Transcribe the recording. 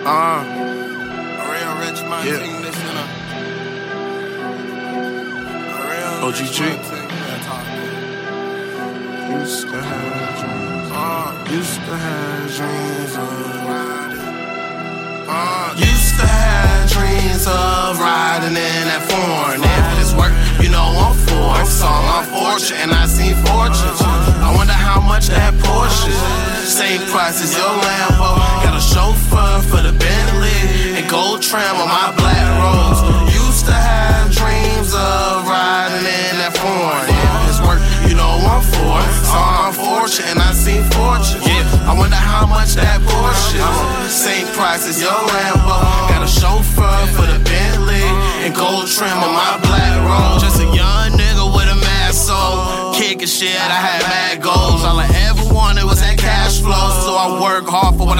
A real rich man thing, this, you know. A real OG rich Tree. man thing, yeah, talk. Used to have dreams. Used to have dreams of riding. Used to have dreams of riding in that foreign. If this work, you know I'm for it. Saw my fortune and I seen fortunes. I wonder how much that Porsche. Same price as your Lambo. Got a chauffeur for the Bentley and gold trim on my black Rolls. Used to have dreams of riding in that foreign. If this work, you know I'm for it. Saw my fortune and I seen fortunes. I wonder how much that Porsche. Same price as your Lambo. Got a chauffeur for the Bentley and gold trim on my black Rolls. Just a young nigga with a mad soul, kicking shit. I had mad goals. All I ever wanted was that cash flow, so I work hard for what